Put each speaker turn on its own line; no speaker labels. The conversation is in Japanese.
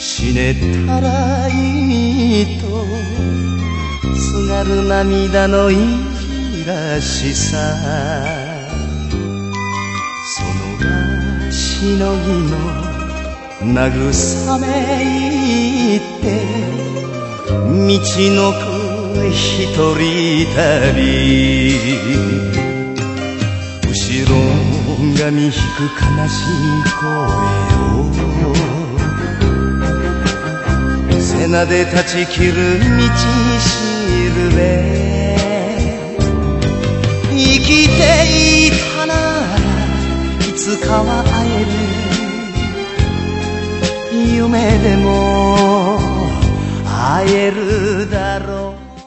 死ねたらいいとすがる涙のいじらしさ、その場しのぎの慰めって道のく一人旅、後ろ髪引く悲しい声を背中で断ち切る道しるべ、生きていたならいつかは会える、夢でも会えるだろう。